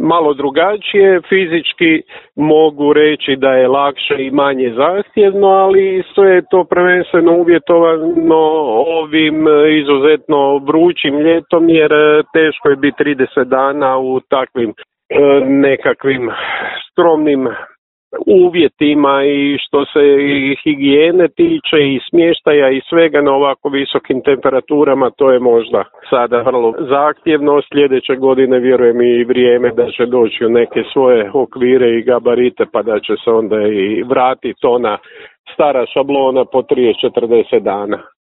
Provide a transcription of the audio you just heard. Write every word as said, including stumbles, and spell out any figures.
malo drugačije. Fizički mogu reći da je lakše i manje zahtjevno, ali sve je to prvenstveno uvjetovano ovim izuzetno vrućim ljetom, jer teško je biti trideset dana u takvim nekakvim skromnim uvjetima i što se i higijene tiče i smještaja i svega na ovako visokim temperaturama. To je možda sada vrlo zahtjevno. Sljedeće godine vjerujem i vrijeme da će doći u neke svoje okvire i gabarite, pa da će se onda i vratiti ona stara šablona po trideset četrdeset dana.